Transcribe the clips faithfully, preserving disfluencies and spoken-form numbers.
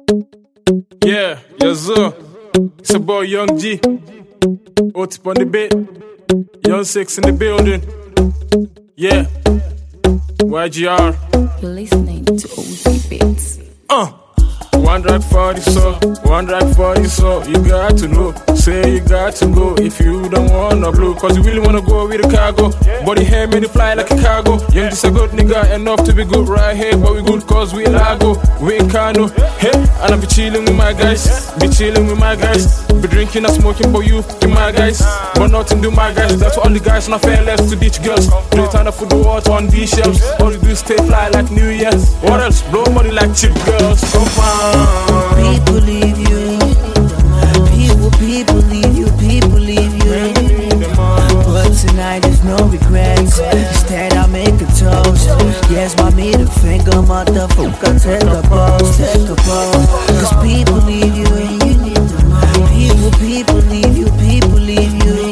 Yeah, yes sir. It's a boy Young G. Otip on the beat. Young Six in the building. Yeah. Y G R. You're listening to O T Beats. Uh. One drag for the soul, one drag for the soul. You got to know, say you got to go if you don't wanna blow. Cause you really wanna go with the cargo. Body hair made it fly like a cargo. Young just a good nigga, enough to be good right here. But we good cause we lago, we in Kano. Hey, and I be chilling with my guys, be chilling with my guys. Be drinking and smoking for you, you my guys. But nothing do my guys, that's all the guys not fair left to ditch girls. Do it on the food the water on these shelves. All you do is stay fly like New Year's. What else? Blow money like cheap girls. Come on. People leave you. People, people leave you. People leave you. But tonight there's no regrets. Instead I make a toast. Yes, my middle finger, motherfucker. Take a pose, take a pose. Cause people leave you. People, people leave you. People leave you.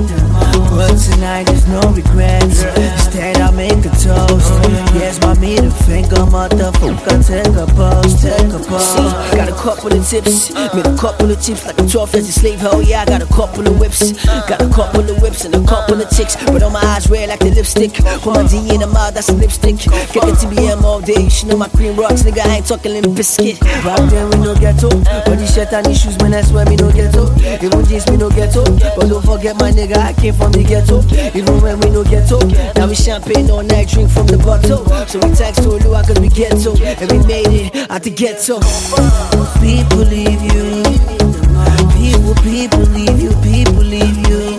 But tonight there's no regrets. Instead I make a toast. Yes, my middle finger, motherfucker. Take a pose, take a pose. See, got a couple of tips, made a couple of tips like a twelve years a slave. Hell yeah, I got a couple of whips, got a couple of whips and a couple of ticks. But on my eyes red like the lipstick. Put my D in the mouth, that's a lipstick. Get the T B M all day, you should know my cream rocks, nigga. I ain't talking Limp Biscuit. Back then we no ghetto, but these shirt and these shoes, man, I swear me no ghetto. Even jeans me no ghetto, but don't forget my nigga, I came from the ghetto. Even when we no ghetto, now we champagne all night, drink from the bottle. So we thanks to Olua cause we ghetto, and we made it out the ghetto. People leave you. People, people leave you. People leave you.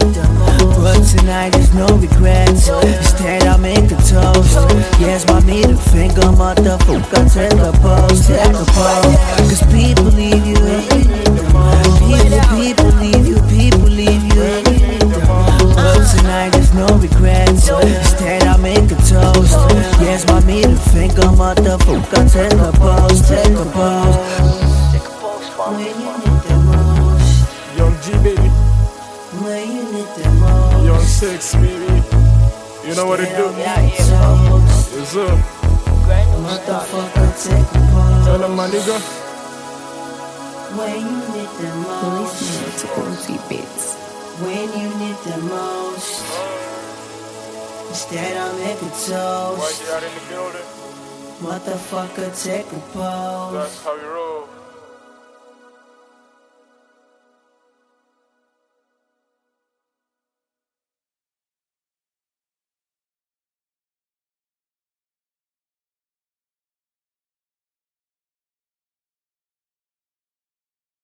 But tonight there's no regrets. Instead I make a toast. Yes, my middle finger, motherfucker. Take a pose, take a pose. Cause people leave you. People, people leave you. People leave you. But tonight there's no regrets. Instead I make a toast. Yes, my middle finger, motherfucker. Take a pose, take a pose. When you need the most. Young G baby. When you need the most. Young Six baby. You know what it do? Yes sir. Motherfucker, take a pose. Tell them my nigga. When you need the You're most. listening to O T Beats. When you need the most. Instead I make a toast. Y G R in the building. Motherfucker, take a pose. That's how we roll.